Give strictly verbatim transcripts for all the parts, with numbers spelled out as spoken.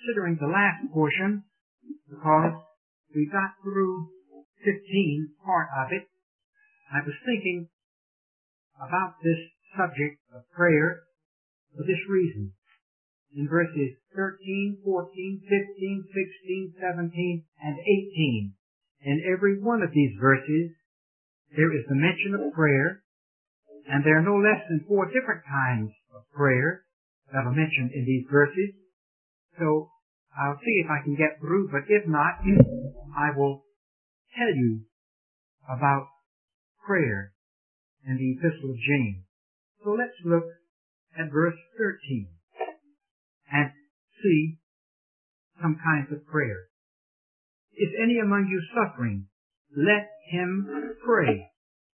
considering the last portion, because we got through fifteen, part of it, I was thinking about this subject of prayer for this reason. In verses thirteen, fourteen, fifteen, sixteen, seventeen, and eighteen, in every one of these verses, there is the mention of prayer, and there are no less than four different kinds of prayer that are mentioned in these verses. So I'll see if I can get through, but if not, I will tell you about prayer in the Epistle of James. So let's look at verse thirteen and see some kinds of prayer. Is any among you suffering? Let him pray.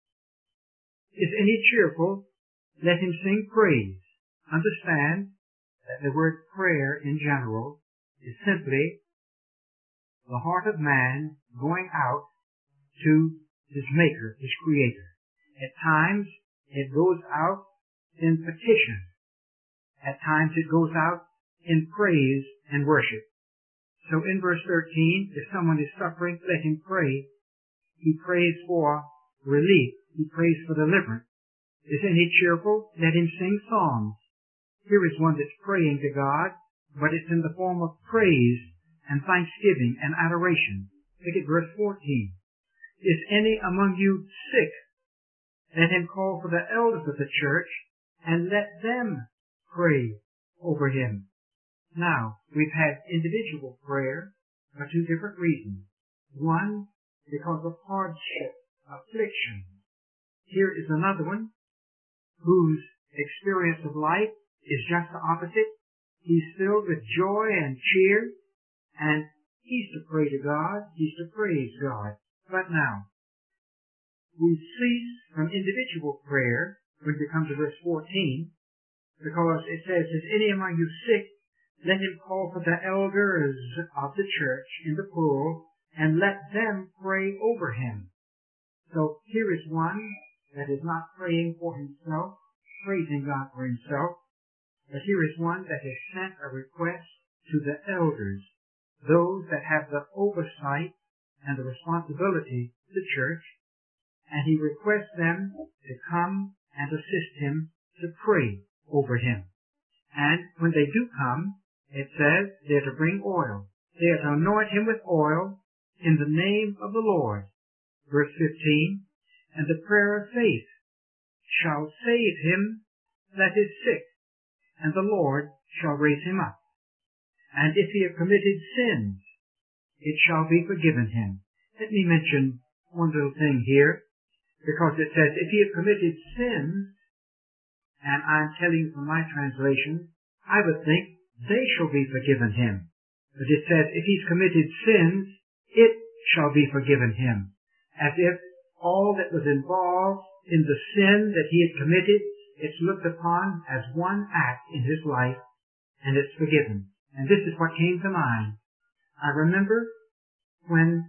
Is any cheerful? Let him sing praise. Understand that the word prayer in general is simply the heart of man going out to his Maker, his Creator. At times it goes out in petition. At times it goes out in praise and worship. So in verse thirteen, if someone is suffering, let him pray. He prays for relief. He prays for deliverance. Is any cheerful? Let him sing psalms. Here is one that's praying to God, but it's in the form of praise and thanksgiving and adoration. Look at verse fourteen. Is any among you sick? Let him call for the elders of the church and let them pray over him. Now, we've had individual prayer for two different reasons. One, because of hardship, affliction. Here is another one whose experience of life is just the opposite. He's filled with joy and cheer, and he's to pray to God, he's to praise God. But now, we cease from individual prayer when we come to verse fourteen, because it says, is any among you sick? Let him call for the elders of the church in the plural, and let them pray over him. So here is one that is not praying for himself, praising God for himself, but here is one that has sent a request to the elders, those that have the oversight and the responsibility of the church, and he requests them to come and assist him to pray over him. And when they do come, it says they're to bring oil. They are to anoint him with oil in the name of the Lord. Verse fifteen, and the prayer of faith shall save him that is sick, and the Lord shall raise him up. And if he have committed sins, it shall be forgiven him. Let me mention one little thing here, because it says, if he have committed sins, and I'm telling you from my translation, I would think they shall be forgiven him. But it says, if he's committed sins, it shall be forgiven him. As if all that was involved in the sin that he had committed, it's looked upon as one act in his life, and it's forgiven. And this is what came to mind. I remember when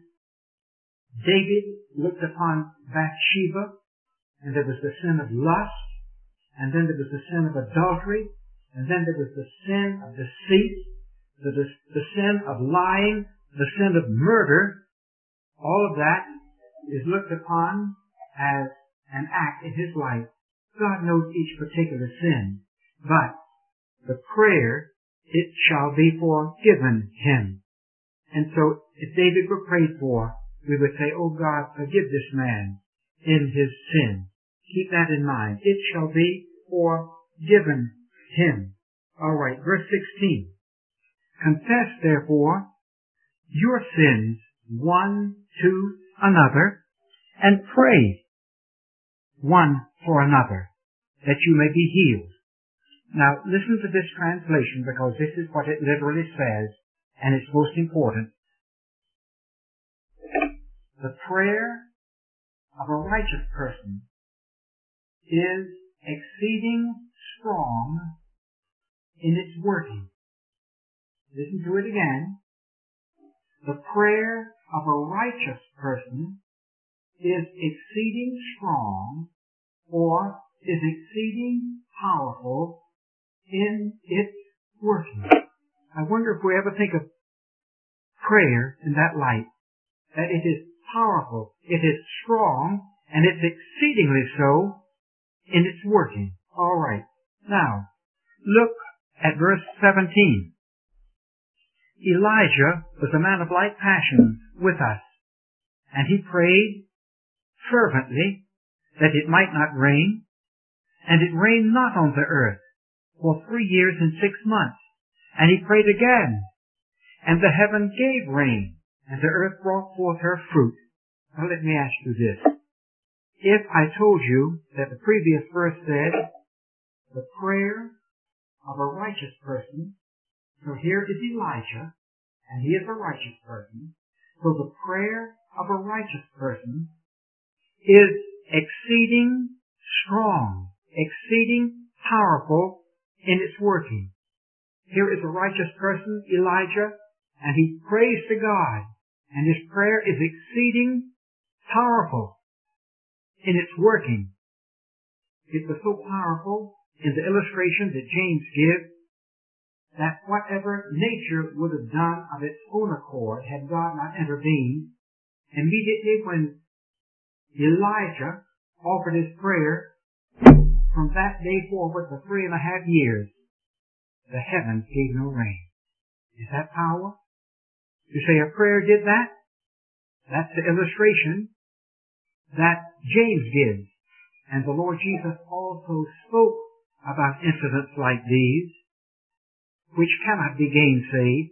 David looked upon Bathsheba, and there was the sin of lust, and then there was the sin of adultery, and then there was the sin of deceit, the, the, the sin of lying, the sin of murder. All of that is looked upon as an act in his life. God knows each particular sin, but the prayer, it shall be forgiven him. And so if David were prayed for, we would say, oh God, forgive this man in his sin. Keep that in mind. It shall be forgiven him. All right, verse sixteen. Confess, therefore, your sins one to another, and pray one for another, that you may be healed. Now, listen to this translation, because this is what it literally says, and it's most important. The prayer of a righteous person is exceeding strong in its working. Listen to it again. The prayer of a righteous person is exceeding strong, or is exceeding powerful in its working. Now wonder if we ever think of prayer in that light, that it is powerful, it is strong, and it's exceedingly so in its working. All right. Now, look at verse seventeen. Elijah was a man of like passions with us, and he prayed fervently that it might not rain, and it rained not on the earth for three years and six months. And he prayed again, and the heaven gave rain, and the earth brought forth her fruit. Now let me ask you this. If I told you that the previous verse said, the prayer of a righteous person, so here is Elijah, and he is a righteous person, so the prayer of a righteous person is exceeding strong, exceeding powerful in its working. Here is a righteous person, Elijah, and he prays to God, and his prayer is exceeding powerful in its working. It was so powerful in the illustration that James gives that whatever nature would have done of its own accord had God not intervened, immediately when Elijah offered his prayer, from that day forward for three and a half years, the heavens gave no rain. Is that power? You say a prayer did that? That's the illustration that James gives. And the Lord Jesus also spoke about incidents like these, which cannot be gainsaid.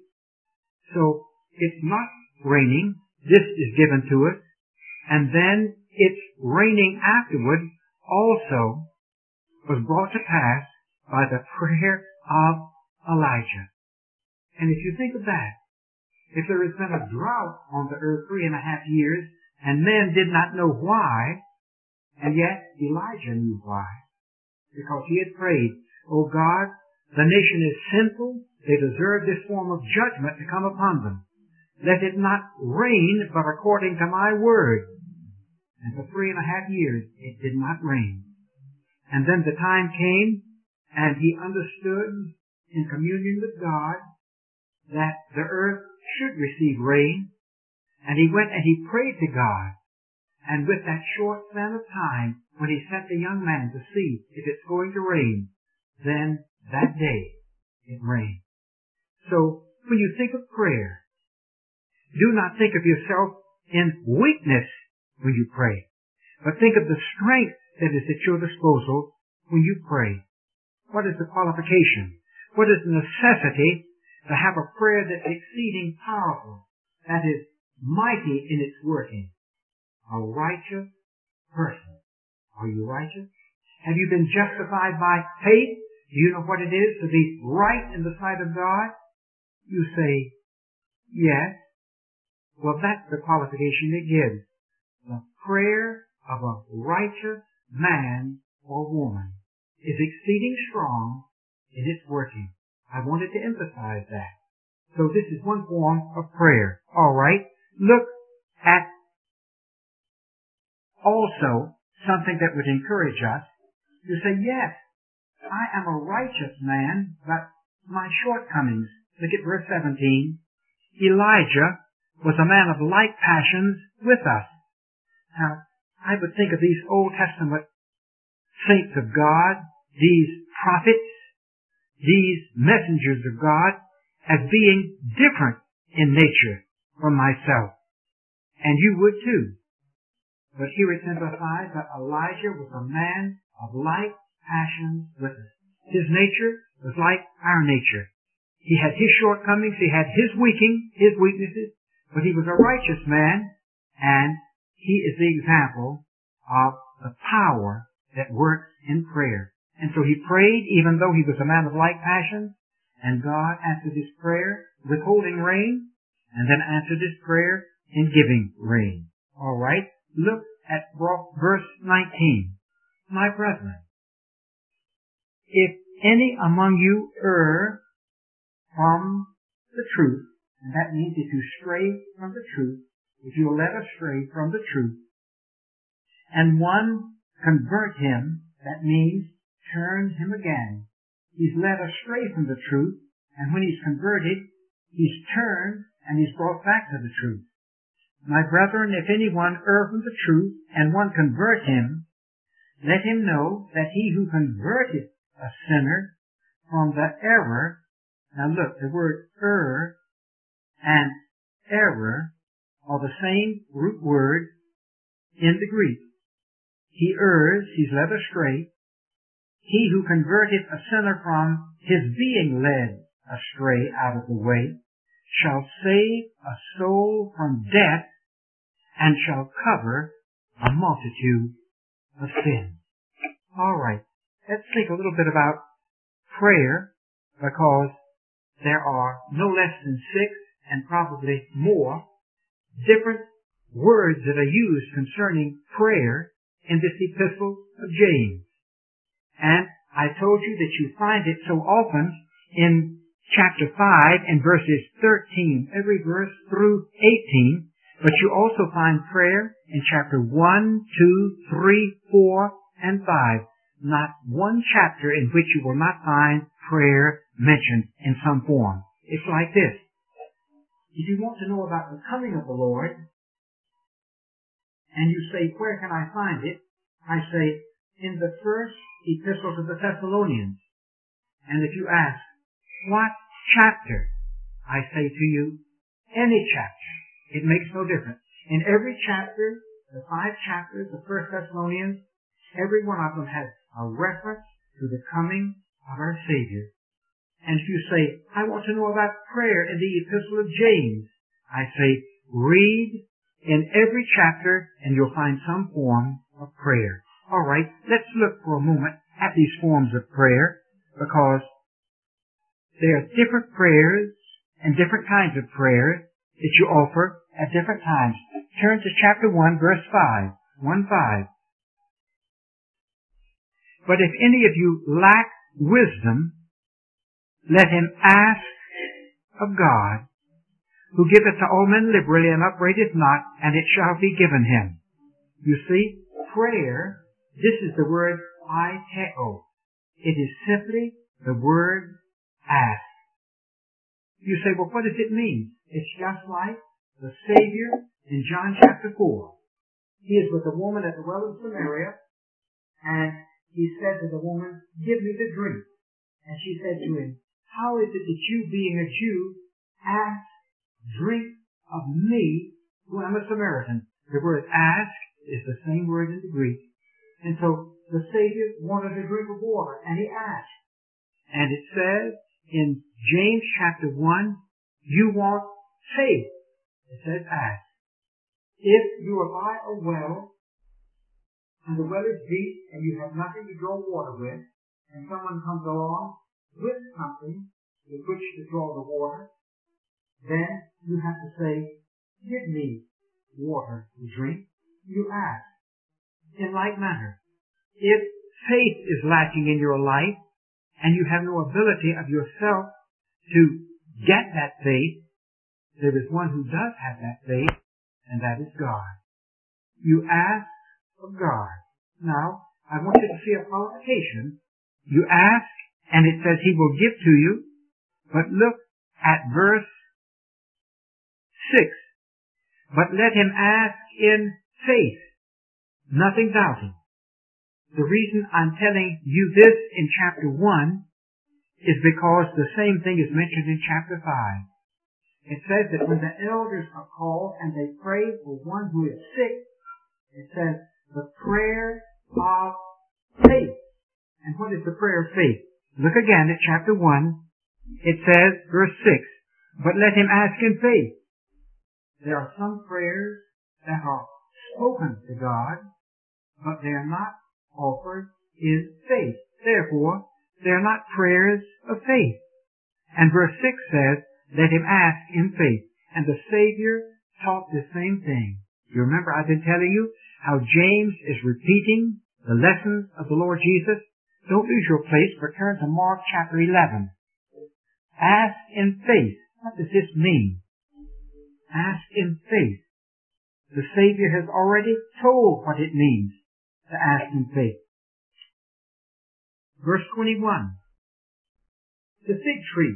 So it's not raining. This is given to us. And then its raining afterward also was brought to pass by the prayer of Elijah. And if you think of that, if there has been a drought on the earth three and a half years, and men did not know why, and yet Elijah knew why, because he had prayed, "O God, the nation is sinful, they deserve this form of judgment to come upon them. Let it not rain but according to my word." And for three and a half years it did not rain. And then the time came, and he understood in communion with God that the earth should receive rain, and he went and he prayed to God. And with that short span of time, when he sent the young man to see if it's going to rain, then that day it rained. So when you think of prayer, do not think of yourself in weakness when you pray, but think of the strength that is at your disposal when you pray. What is the qualification? What is the necessity to have a prayer that's exceeding powerful, that is mighty in its working? A righteous person. Are you righteous? Have you been justified by faith? Do you know what it is to be right in the sight of God? You say, yes. Well, that's the qualification it gives. The prayer of a righteous man or woman is exceeding strong in its working. I wanted to emphasize that. So this is one form of prayer. All right. Look at also something that would encourage us to say, yes, I am a righteous man, but my shortcomings. Look at verse seventeen. Elijah was a man of like passions with us. Now, I would think of these Old Testament saints of God, these prophets, these messengers of God, as being different in nature from myself. And you would too. But here it emphasized that Elijah was a man of like passions with us. His nature was like our nature. He had his shortcomings, he had his weaking, his weaknesses, but he was a righteous man, and he is the example of the power that works in prayer. And so he prayed even though he was a man of like passions, and God answered his prayer withholding rain, and then answered his prayer in giving rain. All right. Look at verse nineteen. My brethren, if any among you err from the truth, and that means if you stray from the truth, if you are led astray from the truth, and one convert him, that means turn him again. He's led astray from the truth, and when he's converted, He's turned and he's brought back to the truth. My brethren, if anyone err from the truth, and one convert him, let him know that he who converteth a sinner from the error, now look, the word err and error are the same root word in the Greek. He errs, he's led astray. He who converteth a sinner from his being led astray out of the way shall save a soul from death and shall cover a multitude of sins. All right, let's think a little bit about prayer, because there are no less than six and probably more different words that are used concerning prayer in this epistle of James. And I told you that you find it so often in chapter five and verses thirteen, every verse through eighteen, but you also find prayer in chapter one, two, three, four, and five. Not one chapter in which you will not find prayer mentioned in some form. It's like this. If you want to know about the coming of the Lord, and you say, where can I find it? I say, in the first epistle to the Thessalonians. And if you ask, what chapter? I say to you, any chapter. It makes no difference. In every chapter, the five chapters of First Thessalonians, every one of them has a reference to the coming of our Savior. And if you say, I want to know about prayer in the epistle of James, I say, read in every chapter and you'll find some form of prayer. All right, let's look for a moment at these forms of prayer, because there are different prayers and different kinds of prayers that you offer at different times. Turn to chapter one, verse five. one five. But if any of you lack wisdom, let him ask of God, who giveth to all men liberally and upbraideth not, and it shall be given him. You see, prayer, this is the word aiteo. It is simply the word ask. You say, well, what does it mean? It's just like the Savior in John chapter four. He is with the woman at the well of Samaria, and he said to the woman, give me the drink. And she said to him, how is it that you, being a Jew, ask drink of me, who am a Samaritan? The word ask is the same word in the Greek. And so the Savior wanted a drink of water, and he asked. And it says in James chapter one, you want faith. It says ask. If you are by a well, and the well is deep, and you have nothing to draw water with, and someone comes along with something with which to draw the water, then you have to say, give me water to drink. You ask. In like manner, if faith is lacking in your life, and you have no ability of yourself to get that faith, there is one who does have that faith, and that is God. You ask of God. Now, I want you to see a qualification. You ask, and it says he will give to you, but look at verse six. But let him ask in faith, nothing doubting. The reason I'm telling you this in chapter one is because the same thing is mentioned in chapter five. It says that when the elders are called and they pray for one who is sick, it says the prayer of faith. And what is the prayer of faith? Look again at chapter one. It says, verse six, but let him ask in faith. There are some prayers that are spoken to God, but they are not offered in faith. Therefore, they are not prayers of faith. And verse six says, let him ask in faith. And the Savior taught the same thing. You remember I've been telling you how James is repeating the lessons of the Lord Jesus? Don't lose your place, but turn to Mark chapter eleven. Ask in faith. What does this mean? Ask in faith. The Savior has already told what it means to ask in faith. Verse twenty-one. The fig tree,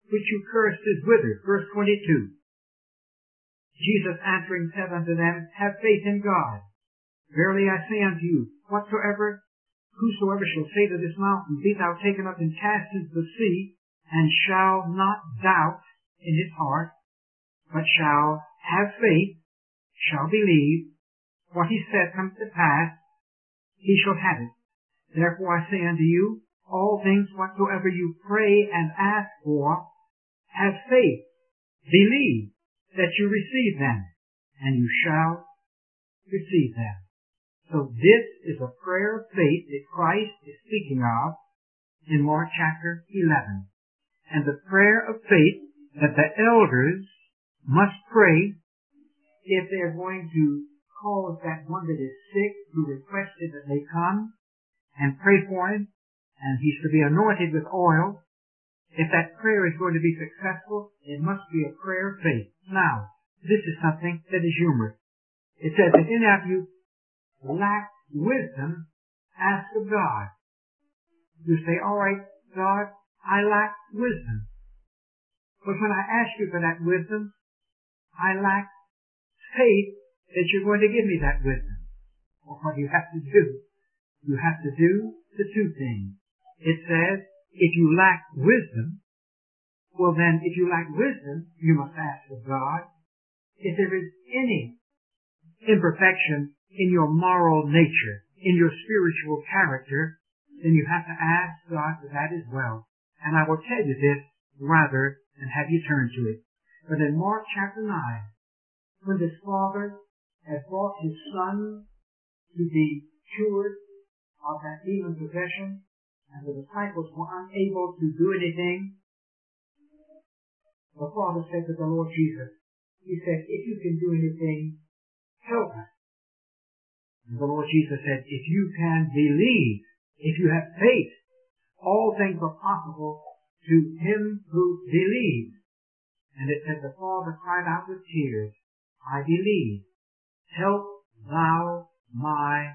which you cursed is withered. Verse twenty-two. Jesus answering said unto them, Have faith in God. Verily I say unto you, whatsoever, whosoever shall say to this mountain, Be thou taken up and cast into the sea, and shall not doubt in his heart, but shall have faith, shall believe, what he said comes to pass, he shall have it. Therefore I say unto you, all things whatsoever you pray and ask for, have faith, believe that you receive them, and you shall receive them. So this is a prayer of faith that Christ is speaking of in Mark chapter eleven. And the prayer of faith that the elders must pray if they're going to cause that one that is sick who requested that they come and pray for him, and he's to be anointed with oil. If that prayer is going to be successful, it must be a prayer of faith. Now, this is something that is humorous. It says, if any of you lack wisdom, ask of God. You say, all right, God, I lack wisdom. But when I ask you for that wisdom, I lack faith that you're going to give me that wisdom. Well, what do you have to do? You have to do the two things. It says, if you lack wisdom, well then, if you lack wisdom, you must ask of God. If there is any imperfection in your moral nature, in your spiritual character, then you have to ask God for that as well. And I will tell you this rather than have you turn to it. But in Mark chapter nine, when this father had brought his son to be cured of that demon possession, and the disciples were unable to do anything, the father said to the Lord Jesus, he said, if you can do anything, help us. And the Lord Jesus said, if you can believe, if you have faith, all things are possible to him who believes. And it said the father cried out with tears, I believe, help thou my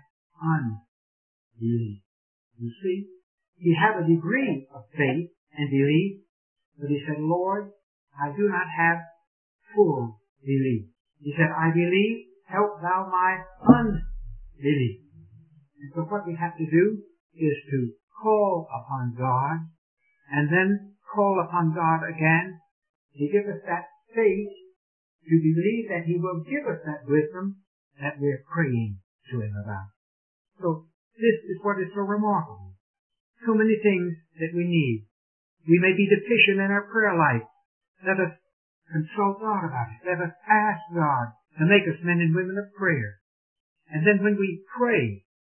unbelief. You see, he had a degree of faith and belief, but he said, Lord, I do not have full belief. He said, I believe, help thou my unbelief. And so what we have to do is to call upon God, and then call upon God again to give us that faith to believe that he will give us that wisdom that we're praying to him about. So this is what is so remarkable. So many things that we need. We may be deficient in our prayer life. Let us consult God about it. Let us ask God to make us men and women of prayer. And then when we pray,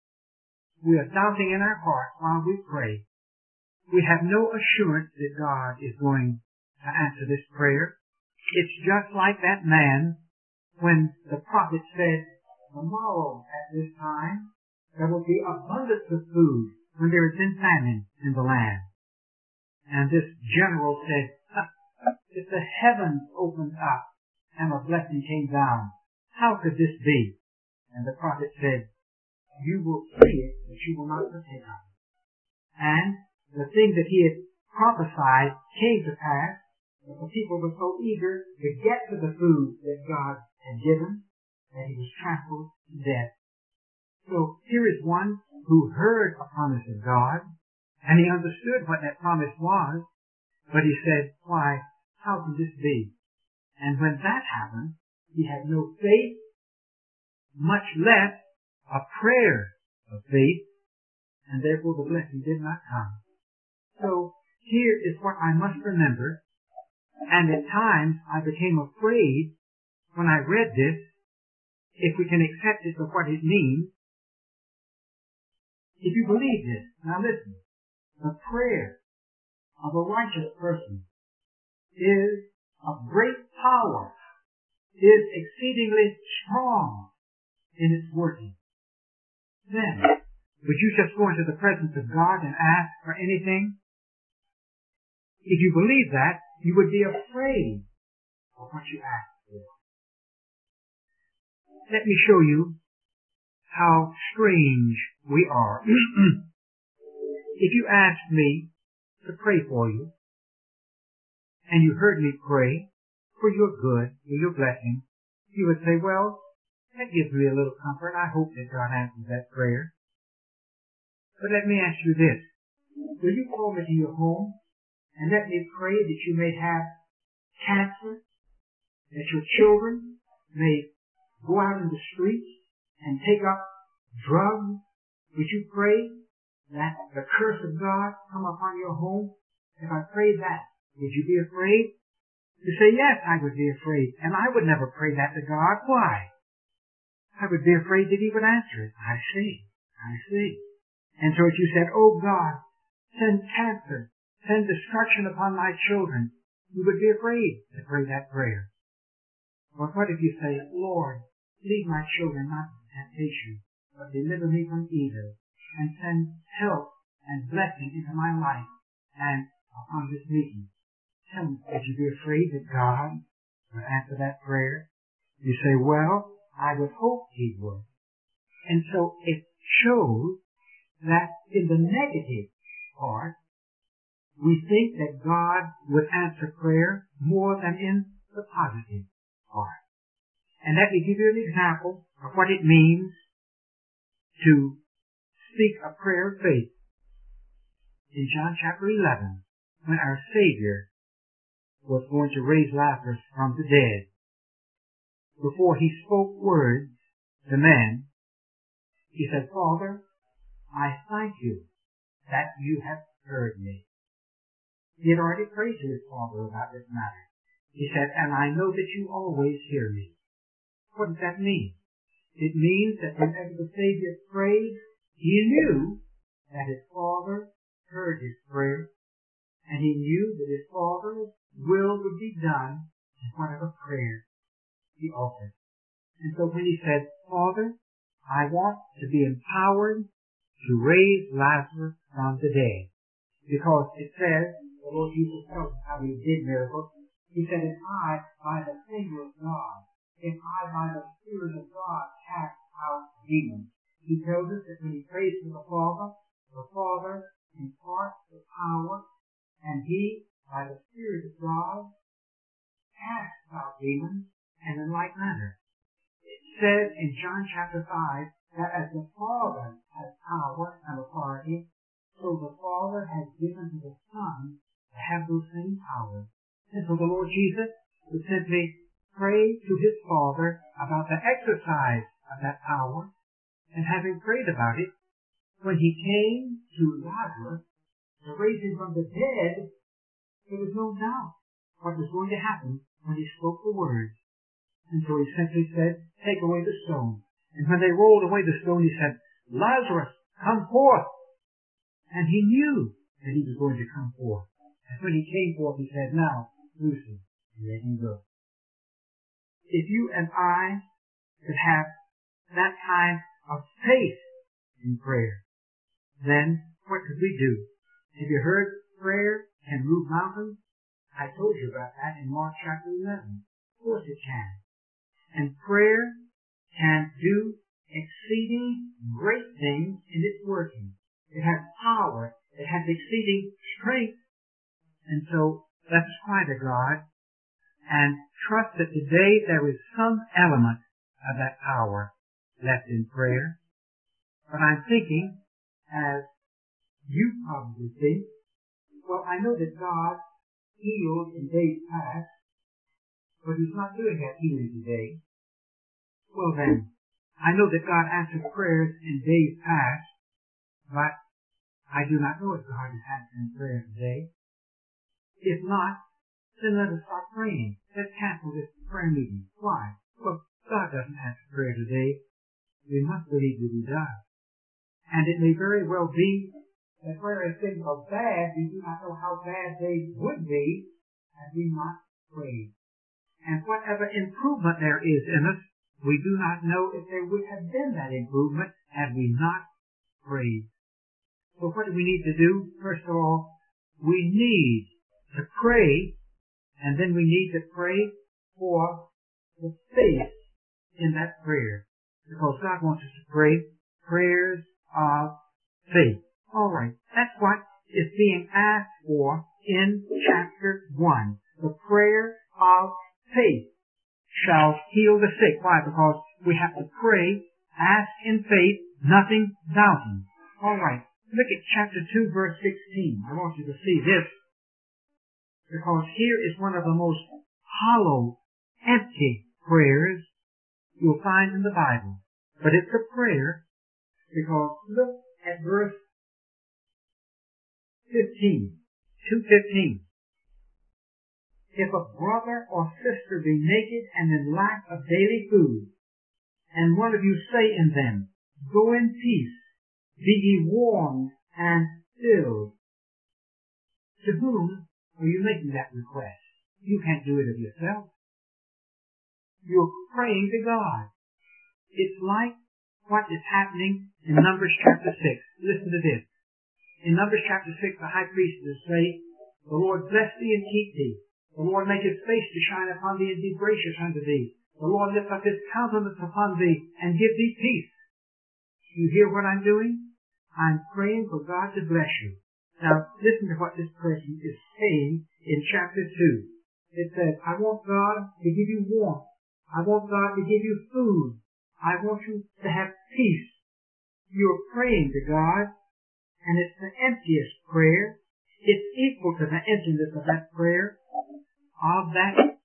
we are doubting in our heart while we pray. We have no assurance that God is going to answer this prayer. It's just like that man when the prophet said, tomorrow at this time there will be abundance of food when there has been famine in the land. And this general said, if the heavens opened up and a blessing came down, how could this be? And the prophet said, you will see it, but you will not partake of it. And the thing that he had prophesied came to pass, but the people were so eager to get to the food that God had given that he was trampled to death. So here is one who heard a promise of God, and he understood what that promise was, but he said, why, how can this be? And when that happened, he had no faith, much less a prayer of faith, and therefore the blessing did not come. So here is what I must remember, and at times I became afraid when I read this, if we can accept it for what it means. If you believe this, now listen, the prayer of a righteous person is of great power, is exceedingly strong in its working. Then, would you just go into the presence of God and ask for anything? If you believe that, you would be afraid of what you ask for. Let me show you how strange we are. If you ask me to pray for you, and you heard me pray for your good, for your blessing, you would say, well, that gives me a little comfort. I hope that God answers that prayer. But let me ask you this. Will you call me to your home and let me pray that you may have cancer, that your children may go out in the streets and take up drugs? Would you pray that the curse of God come upon your home? If I prayed that, would you be afraid? You say, yes, I would be afraid. And I would never pray that to God. Why? I would be afraid that he would answer it. I see. I see. And so if you said, oh God, send cancer, send destruction upon my children, you would be afraid to pray that prayer. But what if you say, Lord, lead my children not to temptation, but deliver me from evil, and send health and blessing into my life and upon this meeting? Tell me, would you be afraid that God would answer that prayer? You say, well, I would hope he would. And so it shows that in the negative part, we think that God would answer prayer more than in the positive part. And let me give you an example of what it means to speak a prayer of faith. In John chapter eleven, when our Savior was going to raise Lazarus from the dead, before he spoke words to men, he said, Father, I thank you that you have heard me. He had already prayed to his Father about this matter. He said, and I know that you always hear me. What does that mean? It means that whenever the Savior prayed, he knew that his Father heard his prayer, and he knew that his Father's will would be done in whatever prayer he offered. And so when he said, Father, I want to be empowered to raise Lazarus from the dead, because it says, the Lord Jesus tells us how he did miracles. He said, if I, by the finger of God, if I, by the Spirit of God, cast out demons. He tells us that when he prays to the Father, the Father imparts the power, and he, by the Spirit of God, casts out demons, and in like manner. It says in John chapter five that as the Father has power and authority, so the Father has given to the Son to have those same powers. And so the Lord Jesus would simply pray to his Father about the exercise of that power, and having prayed about it, when he came to Lazarus to raise him from the dead, there was no doubt what was going to happen when he spoke the words. And so he simply said, take away the stone. And when they rolled away the stone, he said, Lazarus, come forth. And he knew that he was going to come forth. And when he came forth, he said, now, loose him and let him go. If you and I could have that kind of faith in prayer, then what could we do? Have you heard prayer can move mountains? I told you about that in Mark chapter eleven. Of course it can. And prayer can do exceeding great things in its working. It has power. It has exceeding strength. And so let us cry to God and trust that today there is some element of that power left in prayer. But I'm thinking, as you probably think, well, I know that God healed in days past, but he's not doing that healing today. Well then, I know that God answered prayers in days past, but I do not know if God is answering prayer today. If not, then let us stop praying. Let's cancel this prayer meeting. Why? Well, God doesn't answer prayer today. We must believe that he does. And it may very well be that whereas things are bad, we do not know how bad they would be had we not prayed. And whatever improvement there is in us, we do not know if there would have been that improvement had we not prayed. So what do we need to do? First of all, we need to pray, and then we need to pray for the faith in that prayer. Because God wants us to pray prayers of faith. All right, that's what is being asked for in chapter one. the prayer of faith shall heal the sick. Why? Because we have to pray, ask in faith, nothing doubting. All right. Look at chapter two, verse sixteen. I want you to see this, because here is one of the most hollow, empty prayers you'll find in the Bible. But it's a prayer, because look at verse fifteen, two fifteen. If a brother or sister be naked and in lack of daily food, and one of you say in them, go in peace, be ye warmed and filled. To whom are you making that request? You can't do it of yourself. You're praying to God. It's like what is happening in Numbers chapter six. Listen to this. In Numbers chapter six, the high priest will say, the Lord bless thee and keep thee. The Lord make his face to shine upon thee and be gracious unto thee. The Lord lift up his countenance upon thee and give thee peace. You hear what I'm doing? I'm praying for God to bless you. Now, listen to what this person is saying in chapter two. It says, I want God to give you warmth. I want God to give you food. I want you to have peace. You're praying to God, and it's the emptiest prayer. It's equal to the emptiness of that prayer of that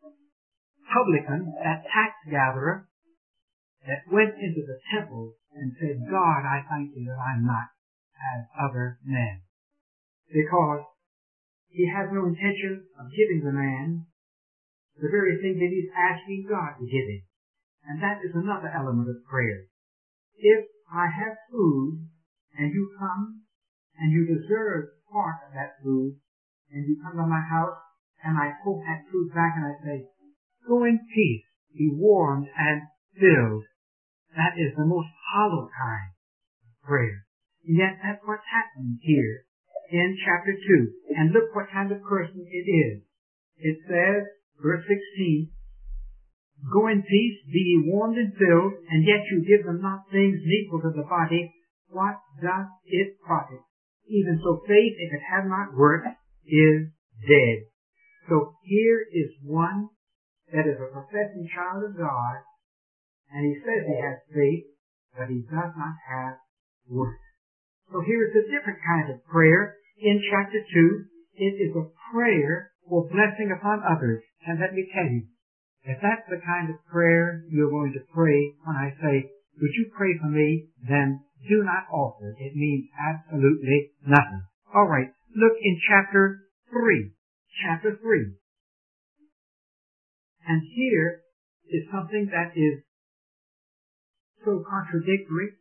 publican, that tax gatherer, that went into the temple and said, God, I thank you that I'm not as other men. Because he has no intention of giving the man the very thing that he's asking God to give him. And that is another element of prayer. If I have food, and you come, and you deserve part of that food, and you come to my house, and I pull that food back and I say, go in peace, be warmed and filled. That is the most hollow kind of prayer. And yet that's what's happening here in chapter two. And look what kind of person it is. It says, verse sixteen, go in peace, be ye warmed and filled, and yet you give them not things needful to the body. What doth it profit? Even so faith, if it have not worked, is dead. So here is one that is a professing child of God, and he says he has faith, but he does not have works. So here is a different kind of prayer in chapter two. It is a prayer for blessing upon others. And let me tell you, if that's the kind of prayer you're going to pray when I say, would you pray for me, then do not alter. It means absolutely nothing. All right, look in chapter three. Chapter three. And here is something that is so contradictory,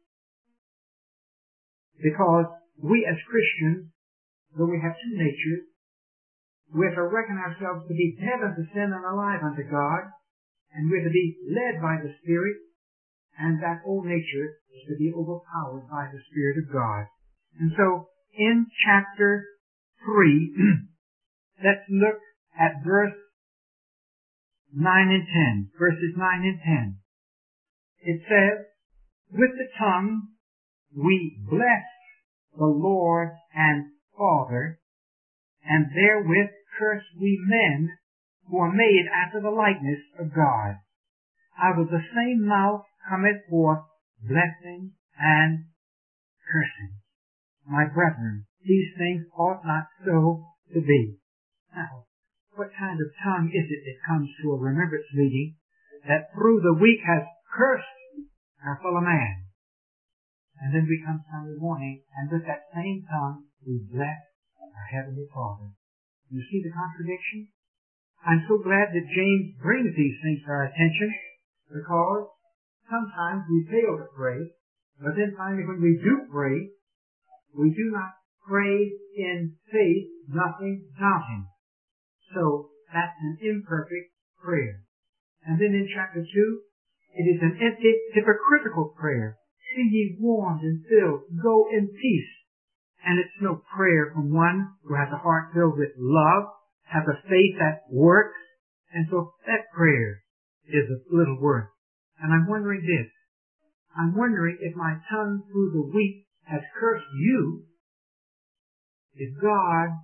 because we as Christians, though we have two natures, we have to reckon ourselves to be dead unto sin and alive unto God, and we're to be led by the Spirit, and that old nature is to be overpowered by the Spirit of God. And so, in chapter three, let's look at verse nine and ten. Verses nine and ten. It says, with the tongue we bless the Lord and Father, and therewith curse we men who are made after the likeness of God. Out of the same mouth cometh forth blessing and cursing. My brethren, these things ought not so to be. Now, what kind of tongue is it that comes to a remembrance meeting that through the week has cursed our fellow man? And then we come Sunday morning, and with that same tongue, we bless our Heavenly Father. You see the contradiction? I'm so glad that James brings these things to our attention, because sometimes we fail to pray, but then finally when we do pray, we do not pray in faith, nothing doubting. So that's an imperfect prayer. And then in chapter two, it is an empty, hypocritical prayer. Be ye warmed and filled, go in peace. And it's no prayer from one who has a heart filled with love, has a faith that works, and so that prayer is of little worth. And I'm wondering this. I'm wondering if my tongue through the week has cursed you, if God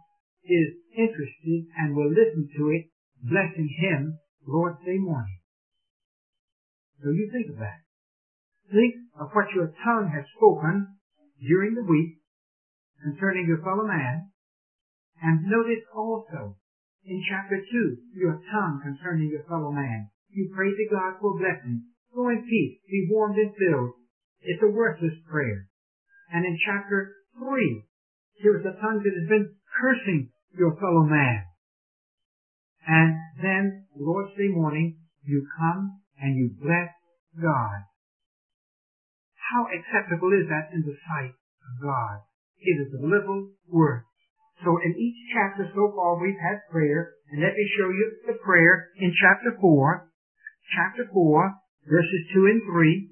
is interested and will listen to it, blessing Him Lord's Day morning. So you think of that. Think of what your tongue has spoken during the week concerning your fellow man, and notice also in chapter two, your tongue concerning your fellow man. You pray to God for blessing. Go in peace. Be warmed and filled. It's a worthless prayer. And in chapter three, here's the tongue that has been cursing your fellow man. And then, Lord's Day morning, you come and you bless God. How acceptable is that in the sight of God? It is a little word. So in each chapter so far we've had prayer, and let me show you the prayer in chapter four. Chapter four, verses two and three.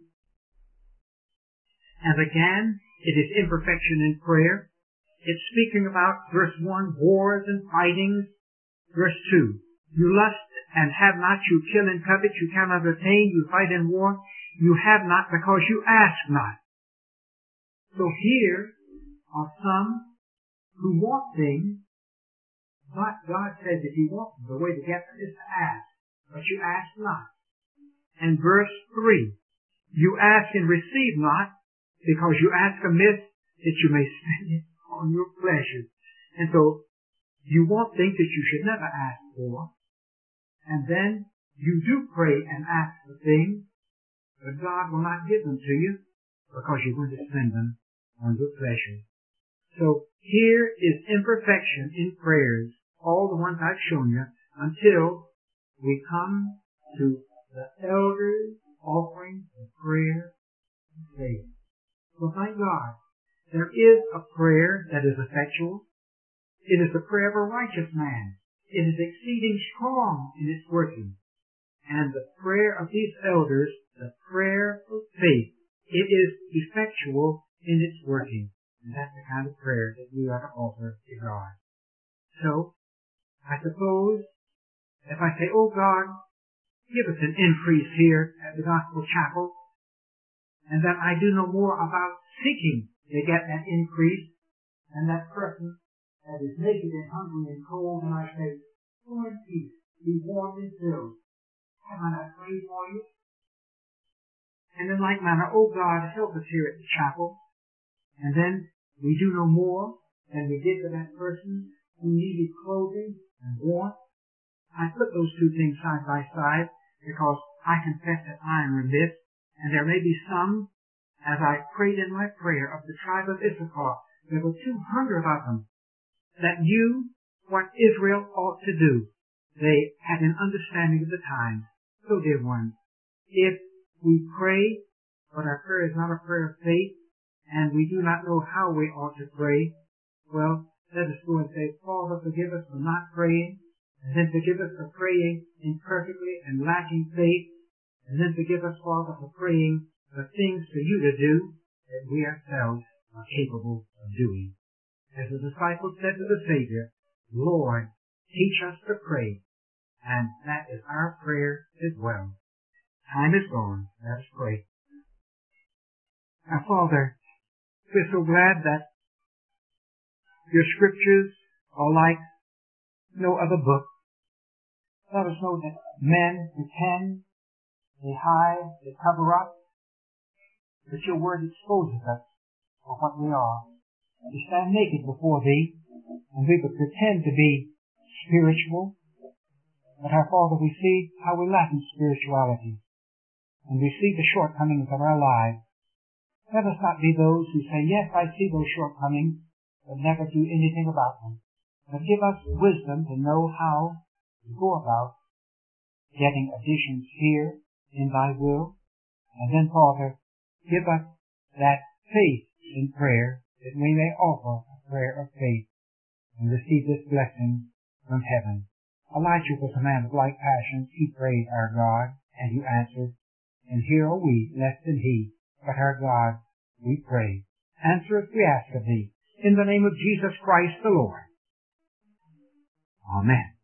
And again, it is imperfection in prayer. It's speaking about verse one, wars and fightings. Verse two, you lust and have not, you kill and covet, you cannot attain, you fight in war, you have not because you ask not. So here are some who want things, but God says if you want them, the way to get them is to ask, but you ask not. And verse three, you ask and receive not, because you ask amiss that you may spend it on your pleasures. And so, you want things that you should never ask for, and then you do pray and ask for things, but God will not give them to you, because you're going to spend them on your pleasures. So, here is imperfection in prayers, all the ones I've shown you, until we come to the elders offering the prayer of faith. So thank God, there is a prayer that is effectual. It is the prayer of a righteous man. It is exceeding strong in its working. And the prayer of these elders, the prayer of faith, it is effectual in its working. And that's the kind of prayer that we ought to offer to God. So, I suppose, if I say, oh God, give us an increase here at the Gospel Chapel, and that I do no more about seeking to get that increase, and that person that is naked and hungry and cold, and I say, go in peace, be warmed and filled. Have I not prayed for you? And in like manner, oh God, help us here at the chapel, and then we do no more than we did for that person who needed clothing and warmth. I put those two things side by side because I confess that I am remiss, and there may be some, as I prayed in my prayer of the tribe of Issachar, there were two hundred of them that knew what Israel ought to do. They had an understanding of the times. So, dear ones, if we pray, but our prayer is not a prayer of faith, and we do not know how we ought to pray, well, let us go and say, Father, forgive us for not praying, and then forgive us for praying imperfectly and lacking faith, and then forgive us, Father, for praying the things for you to do that we ourselves are capable of doing. As the disciples said to the Savior, Lord, teach us to pray, and that is our prayer as well. Time is gone. Let us pray. Now, Father, we're so glad that your scriptures are like no other book. Let us know that men pretend, they hide, they cover up, but your word exposes us for what we are. We stand naked before thee, and we would pretend to be spiritual, but our Father, we see how we lack in spirituality, and we see the shortcomings of our lives. Let us not be those who say, yes, I see those shortcomings, but never do anything about them. But give us wisdom to know how to go about getting additions here in thy will. And then, Father, give us that faith in prayer that we may offer a prayer of faith and receive this blessing from heaven. Elijah was a man of like passions. He prayed our God, and he answered. And here are we, less than he. But our God, we pray. Answer us, we ask of thee, in the name of Jesus Christ the Lord. Amen.